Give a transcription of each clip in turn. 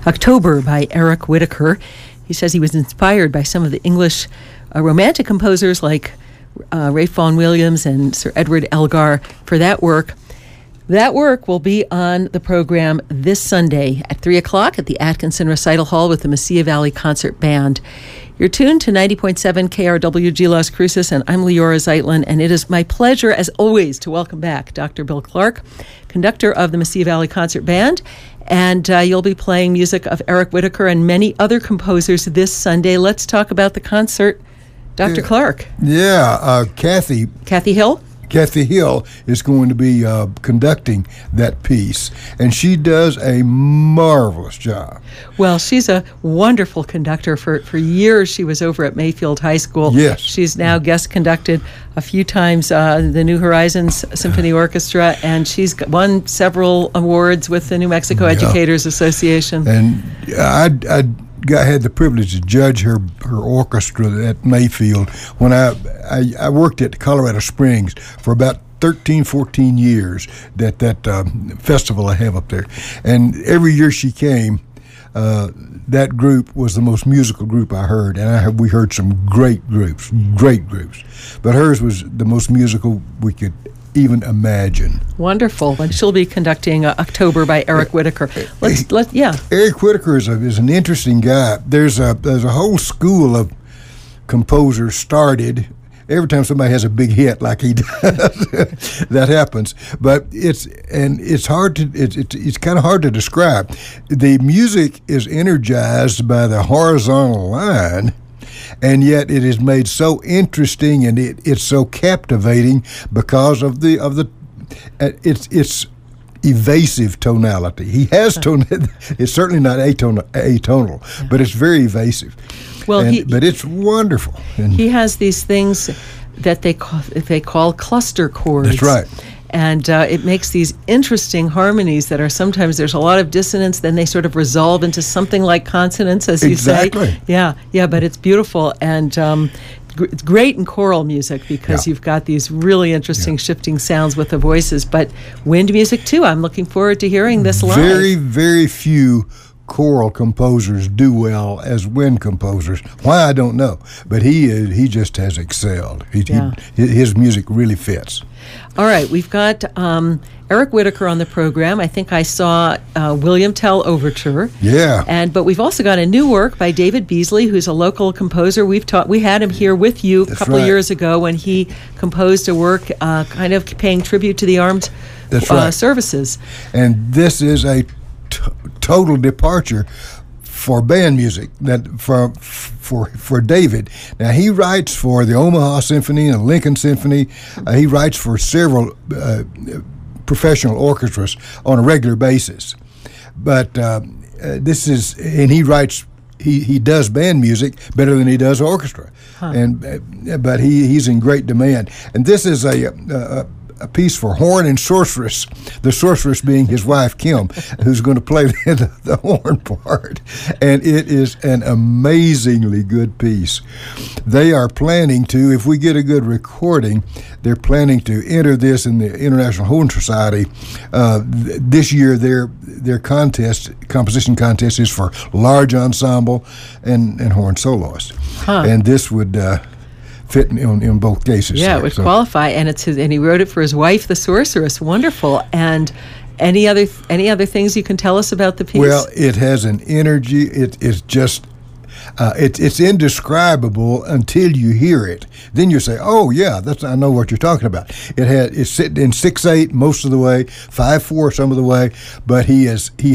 October by Eric Whitacre. He says he was inspired by some of the English romantic composers like Ralph Vaughan Williams and Sir Edward Elgar for that work. That work will be on the program this Sunday at 3 o'clock at the Atkinson Recital Hall with the Mesilla Valley Concert Band. You're tuned to 90.7 KRWG Las Cruces, and I'm Leora Zeitlin, and it is my pleasure, as always, to welcome back Dr. Bill Clark, conductor of the Mesilla Valley Concert Band, and you'll be playing music of Eric Whitacre and many other composers this Sunday. Let's talk about the concert. Dr. Clark. Yeah, Kathy Hill? Kathy Hill is going to be conducting that piece, and she does a marvelous job. Well, she's a wonderful conductor. For years, she was over at Mayfield High School. Yes. She's now guest conducted a few times the New Horizons Symphony Orchestra, and she's won several awards with the New Mexico Educators Association. And I had the privilege to judge her orchestra at Mayfield when I worked at Colorado Springs for about 13, 14 years, that festival I have up there. And every year she came, that group was the most musical group I heard, and we heard some great groups. But hers was the most musical we could even imagine. Wonderful. And she'll be conducting October by Eric Whitacre. Eric Whitacre is an interesting guy. There's a whole school of composers started. Every time somebody has a big hit like he does, that happens. But it's kind of hard to describe. The music is energized by the horizontal line, and yet it is made so interesting, and it's so captivating because of its evasive tonality. He has it's certainly not atonal, but it's very evasive. Well, but it's wonderful. And he has these things that they call cluster chords. That's right. And it makes these interesting harmonies that are sometimes there's a lot of dissonance, then they sort of resolve into something like consonance, as you say. Exactly. Yeah, but it's beautiful. And it's great in choral music because you've got these really interesting shifting sounds with the voices. But wind music, too. I'm looking forward to hearing this live. Very, very few choral composers do well as wind composers. Why, I don't know. But he just has excelled. His music really fits. All right, we've got Eric Whitacre on the program. I think I saw William Tell Overture. Yeah. But we've also got a new work by David Beasley, who's a local composer. We had him here with you a couple of years ago when he composed a work kind of paying tribute to the armed services. And this is a total departure for band music for David. Now, he writes for the Omaha Symphony and Lincoln Symphony. He writes for several professional orchestras on a regular basis. But he does band music better than he does orchestra. But he's in great demand. And this is a piece for horn and sorceress, the sorceress being his wife, Kim, who's going to play the horn part. And it is an amazingly good piece. They are planning to, if we get a good recording, they're planning to enter this in the International Horn Society. This year, their composition contest is for large ensemble and horn soloists. And this would fit in both cases. Yeah, it would qualify, and and he wrote it for his wife, the sorceress. Wonderful. And any other things you can tell us about the piece? Well, it has an energy. It's just it's indescribable until you hear it. Then you say, "Oh yeah, I know what you're talking about." It's sitting in 6/8 most of the way, 5/4 some of the way, but the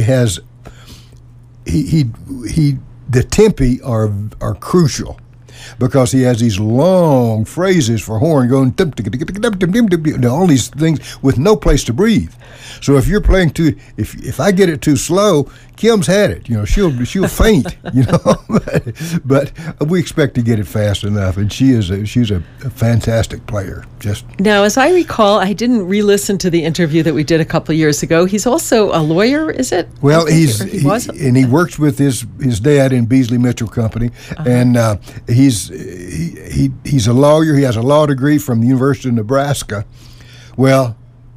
tempi are crucial, because he has these long phrases for horn going all these things with no place to breathe. So if you're playing if I get it too slow, Kim's had it. She'll faint. But we expect to get it fast enough, and she's a fantastic player. Now, as I recall, I didn't re-listen to the interview that we did a couple of years ago. He's also a lawyer, is it? Well, he works with his dad in Beasley Mitchell Company, and he's a lawyer. He has a law degree from the University of Nebraska. Well,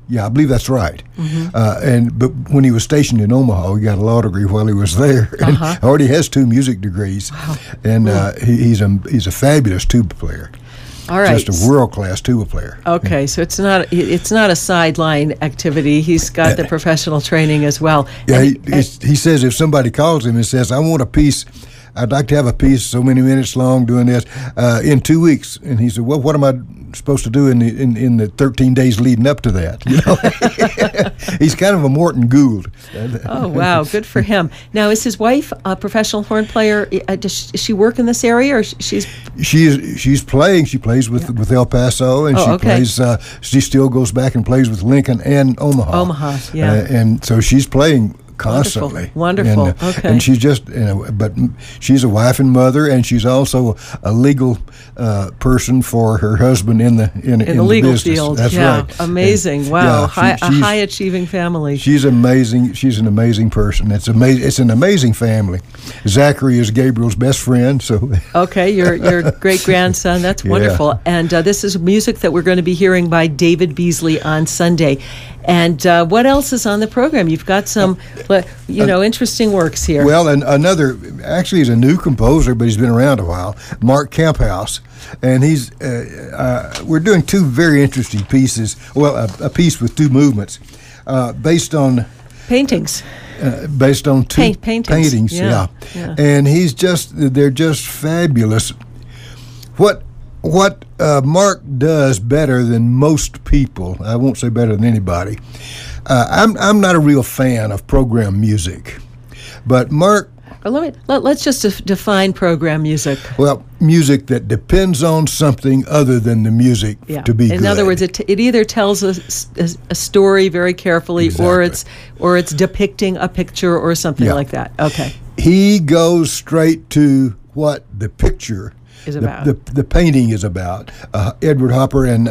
Yeah, I believe that's right. But when he was stationed in Omaha, he got a law degree while he was there, and already has 2 music degrees. Wow. And he's a fabulous tuba player. All right. Just a world-class tuba player. Okay, so it's not a sideline activity. He's got the professional training as well. Yeah, he says if somebody calls him and says, "I want a piece, I'd like to have a piece so many minutes long doing this in 2 weeks," and he said, "Well, what am I supposed to do in the 13 days leading up to that?" You know, he's kind of a Morton Gould. Oh wow, good for him. Now, is his wife a professional horn player? Does she work in this area, or she's playing? She plays with El Paso, and plays. She still goes back and plays with Lincoln and Omaha. Omaha, yeah. And so she's playing constantly. Wonderful. Okay. And she's just, but she's a wife and mother, and she's also a legal person for her husband in the legal business. field. That's right. Amazing. Wow. A high achieving family. She's amazing. She's an amazing person. It's amazing. It's an amazing family. Zachary is Gabriel's best friend. So. Okay, your great grandson. That's wonderful. Yeah. And this is music that we're going to be hearing by David Beasley on Sunday. And what else is on the program? You've got some, interesting works here. Well, and actually he's a new composer, but he's been around a while, Mark Camphouse. And we're doing 2 very interesting pieces, well, a piece with 2 movements, based on... Paintings. Based on 2 paintings, yeah. And they're just fabulous. What Mark does better than most people, I won't say better than anybody. I'm not a real fan of program music, but Mark. Let's just define program music. Well, music that depends on something other than the music to be good. In other words, it either tells a story very carefully, exactly. or it's depicting a picture or something like that. Okay. He goes straight to what the picture is about. The painting is about. Edward Hopper and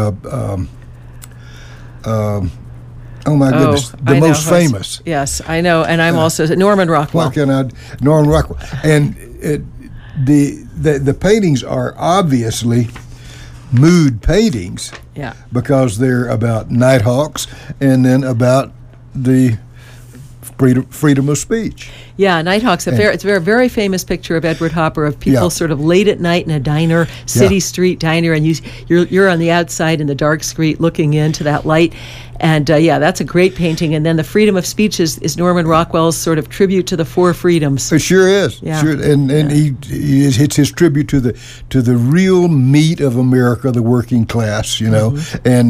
oh my goodness, the most famous. Yes, I know, and I'm also Norman Rockwell. Norman Rockwell, and the paintings are obviously mood paintings. Yeah. Because they're about nighthawks and then about the freedom of speech. Yeah, Nighthawks. It's a very, very famous picture of Edward Hopper of people sort of late at night in a diner, city street diner, and you're on the outside in the dark street looking into that light. And that's a great painting. And then the freedom of speech is Norman Rockwell's sort of tribute to the 4 freedoms. It sure is. Yeah. Sure. And it's his tribute to the real meat of America, the working class. You know, and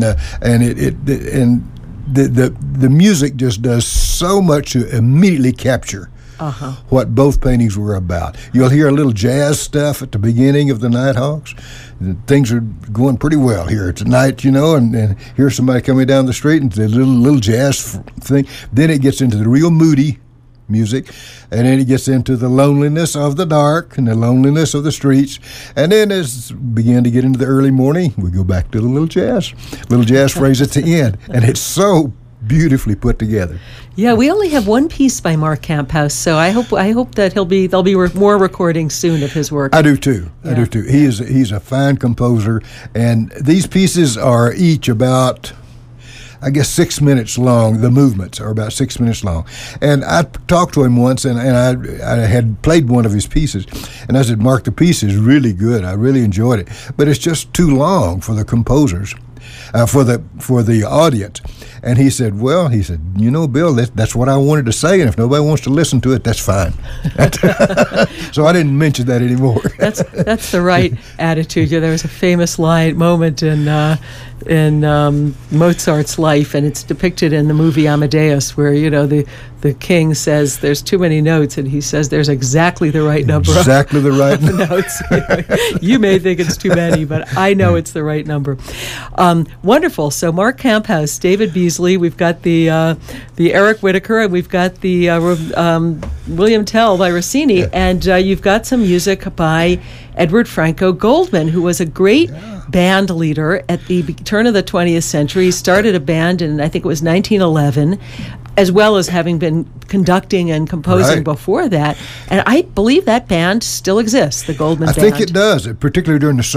the music just does so much to immediately capture what both paintings were about. You'll hear a little jazz stuff at the beginning of the Nighthawks. Things are going pretty well here tonight, and here's somebody coming down the street and the little jazz thing. Then it gets into the real moody music, and then it gets into the loneliness of the dark and the loneliness of the streets, and then as we begin to get into the early morning, we go back to the little jazz phrase at the end, and it's so beautifully put together. Yeah, we only have 1 piece by Mark Camphouse, so I hope that there'll be more recordings soon of his work. I do too. He's a fine composer, and these pieces are each about, I guess, 6 minutes long. The movements are about 6 minutes long. And I talked to him once, and I had played one of his pieces. And I said, Mark, the piece is really good. I really enjoyed it. But it's just too long for the composers, for the audience. And he said, Bill, that's what I wanted to say. And if nobody wants to listen to it, that's fine. So I didn't mention that anymore. That's the right attitude. There was a famous moment in Mozart's life, and it's depicted in the movie Amadeus, where the king says there's too many notes, and he says there's exactly the right number. Exactly the right notes. You may think it's too many, but I know it's the right number. Wonderful. So Mark Camphouse, David Beasley, we've got the Eric Whitacre, and we've got the William Tell by Rossini, and you've got some music by Edward Franco Goldman, who was a great band leader at the turn of the 20th century. He started a band in, I think it was 1911, as well as having been conducting and composing before that. And I believe that band still exists, the Goldman Band. I think it does, particularly during the summer.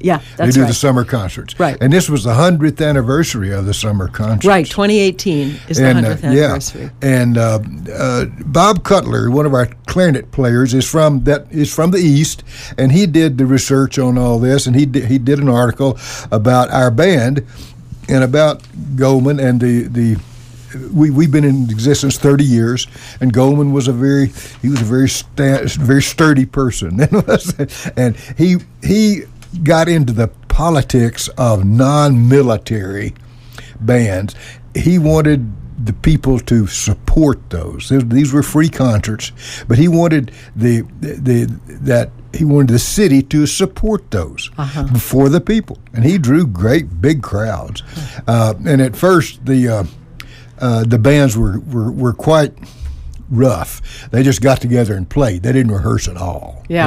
Yeah, They that's do right. the summer concerts. Right. And this was the 100th anniversary of the summer concerts. Right, 2018 is the 100th anniversary. And Bob Cutler, one of our clarinet players, is from the East, and he did the research on all this, and he did an article about our band and about Goldman and we've been in existence 30 years, and Goldman was a very sturdy person, and he got into the politics of non-military bands. He wanted the people to support those. These were free concerts, but he wanted the city to support those for the people, and he drew great big crowds. And at first, the bands were quite rough. They just got together and played. They didn't rehearse at all. Yeah,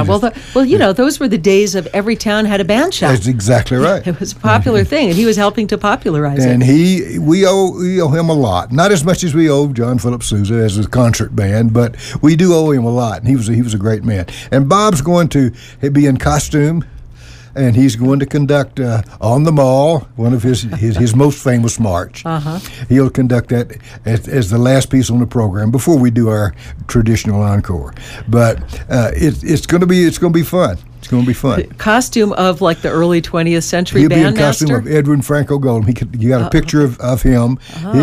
those were the days of every town had a band shop. That's exactly right. It was a popular thing, and he was helping to popularize and it. We owe him a lot. Not as much as we owe John Philip Sousa as a concert band, but we do owe him a lot. And he was a great man. And Bob's going to be in costume, and he's going to conduct on the Mall, one of his most famous march. He'll conduct that as the last piece on the program before we do our traditional encore. But it's going to be fun. It's going to be fun. Costume of like the early 20th century He'll bandmaster? be in costume of Edwin Franco Goldman. You got a picture of him,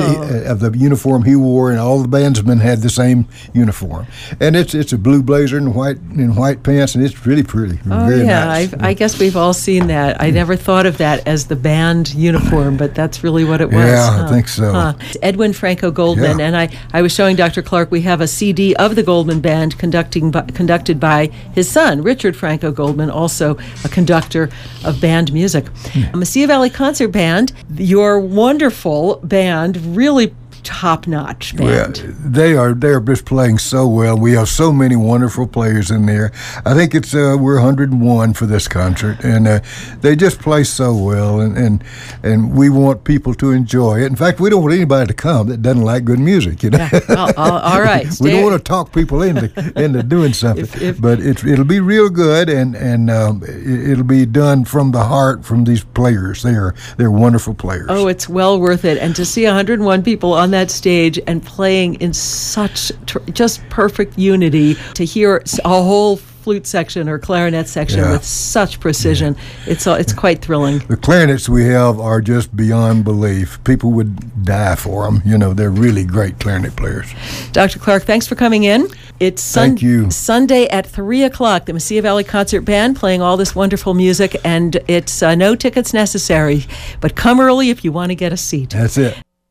of the uniform he wore, and all the bandsmen had the same uniform. And it's a blue blazer and white pants, and it's really pretty. Very nice. I guess we've all seen that. I never thought of that as the band uniform, but that's really what it was. Yeah, I think so. Edwin Franco Goldman, and I was showing Dr. Clark, we have a CD of the Goldman Band conducted by his son, Richard Franco Goldman, also a conductor of band music. Mesilla Valley Concert Band, your wonderful band, really top-notch band. Well, they are just playing so well. We have so many wonderful players in there. I think it's we're 101 for this concert, and they just play so well, and we want people to enjoy it. In fact, we don't want anybody to come that doesn't like good music. Yeah. All right. We don't want to talk people into doing something, but it'll be real good, and it'll be done from the heart from these players. They're wonderful players. Oh, it's well worth it, and to see 101 people on that stage and playing in such just perfect unity, to hear a whole flute section or clarinet section with such precision, it's quite thrilling. The clarinets we have are just beyond belief. People would die for them. They're really great clarinet players. Dr. Clark, thanks for coming in. It's Thank you. Sunday at 3 o'clock, the Mesilla Valley Concert Band playing all this wonderful music, and it's no tickets necessary, but come early if you want to get a seat. That's it.